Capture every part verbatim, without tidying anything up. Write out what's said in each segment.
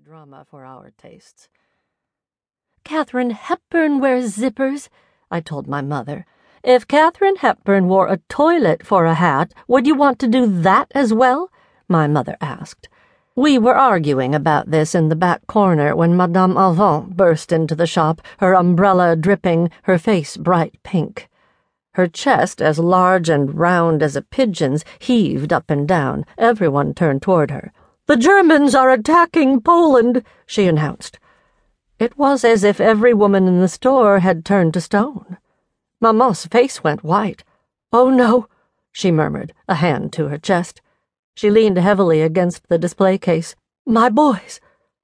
drama for our tastes. "Katharine Hepburn wears zippers," I told my mother. "If Katharine Hepburn wore a toilet for a hat, would you want to do that as well?" my mother asked. We were arguing about this in the back corner when Madame Avant burst into the shop, her umbrella dripping, her face bright pink. Her chest, as large and round as a pigeon's, heaved up and down. Everyone turned toward her. "The Germans are attacking Poland," she announced. It was as if every woman in the store had turned to stone. Maman's face went white. "Oh, no," she murmured, a hand to her chest. She leaned heavily against the display case. "My boys."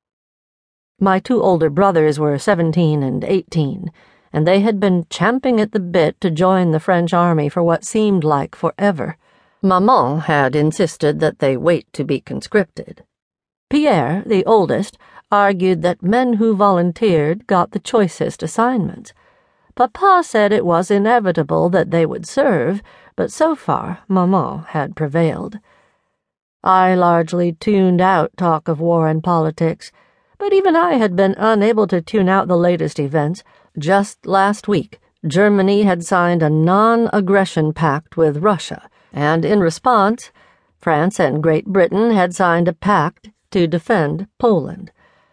My two older brothers were seventeen and eighteen, and they had been champing at the bit to join the French army for what seemed like forever. Maman had insisted that they wait to be conscripted. Pierre, the oldest, argued that men who volunteered got the choicest assignments. Papa said it was inevitable that they would serve, but so far Maman had prevailed. I largely tuned out talk of war and politics, but even I had been unable to tune out the latest events. Just last week, Germany had signed a non-aggression pact with Russia, and in response, France and Great Britain had signed a pact to defend Poland.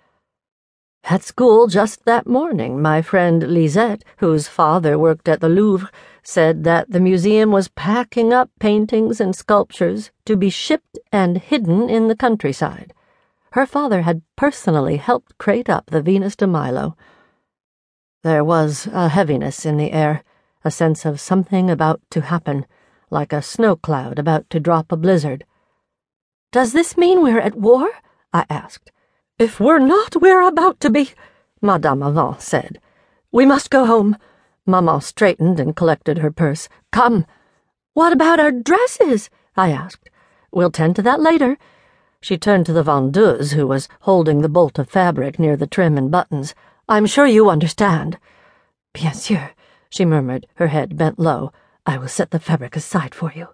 At school just that morning, my friend Lisette, whose father worked at the Louvre, said that the museum was packing up paintings and sculptures to be shipped and hidden in the countryside. Her father had personally helped crate up the Venus de Milo. There was a heaviness in the air, a sense of something about to happen, like a snow cloud about to drop a blizzard. "Does this mean we're at war?" I asked. "If we're not, we're about to be," Madame Avant said. "We must go home." Maman straightened and collected her purse. "Come." "What about our dresses?" I asked. "We'll tend to that later." She turned to the vendeuse, who was holding the bolt of fabric near the trim and buttons. "I'm sure you understand." "Bien sûr," she murmured, her head bent low. "I will set the fabric aside for you."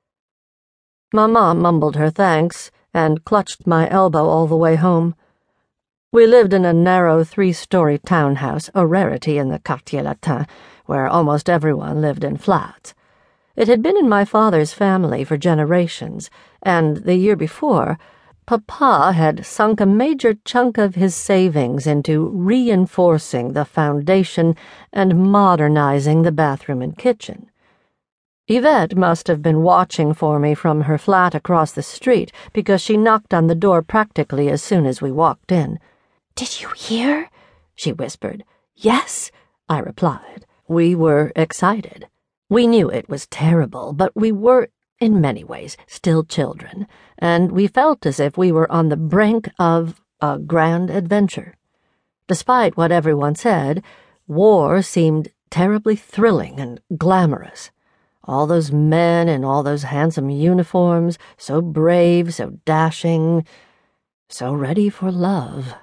Maman mumbled her thanks and clutched my elbow all the way home. We lived in a narrow three-story townhouse, a rarity in the Quartier Latin, where almost everyone lived in flats. It had been in my father's family for generations, and the year before, Papa had sunk a major chunk of his savings into reinforcing the foundation and modernizing the bathroom and kitchen. Yvette must have been watching for me from her flat across the street, because she knocked on the door practically as soon as we walked in. "Did you hear?" she whispered. "Yes," I replied. We were excited. We knew it was terrible, but we were, in many ways, still children, and we felt as if we were on the brink of a grand adventure. Despite what everyone said, war seemed terribly thrilling and glamorous. All those men in all those handsome uniforms, so brave, so dashing, so ready for love.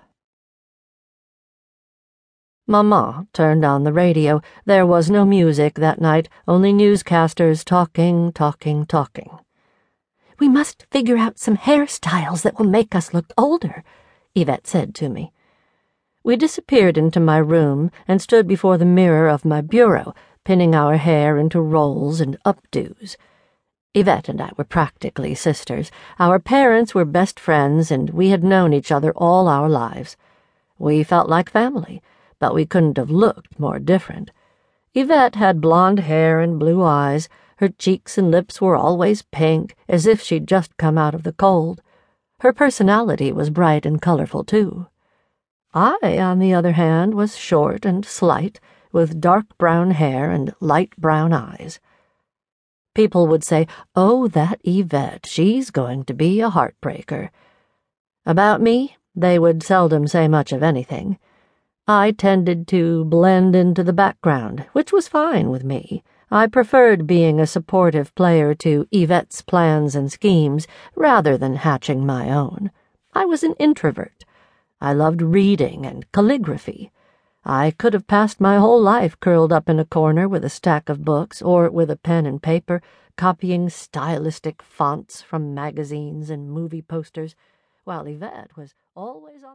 Maman turned on the radio. There was no music that night, only newscasters talking, talking, talking. "We must figure out some hairstyles that will make us look older," Yvette said to me. We disappeared into my room and stood before the mirror of my bureau, pinning our hair into rolls and updos. Yvette and I were practically sisters. Our parents were best friends, and we had known each other all our lives. We felt like family, but we couldn't have looked more different. Yvette had blonde hair and blue eyes. Her cheeks and lips were always pink, as if she'd just come out of the cold. Her personality was bright and colorful, too. I, on the other hand, was short and slight, with dark brown hair and light brown eyes. People would say, "Oh, that Yvette, she's going to be a heartbreaker." About me, they would seldom say much of anything. I tended to blend into the background, which was fine with me. I preferred being a supportive player to Yvette's plans and schemes, rather than hatching my own. I was an introvert. I loved reading and calligraphy. I could have passed my whole life curled up in a corner with a stack of books, or with a pen and paper, copying stylistic fonts from magazines and movie posters, while Yvette was always on